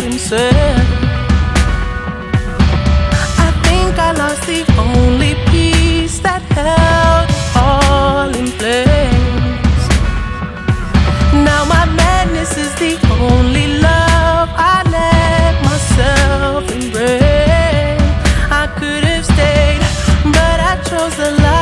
himself. I think I lost the only piece that held all in place. Now my madness is the only love I let myself embrace. I could have stayed, but I chose the life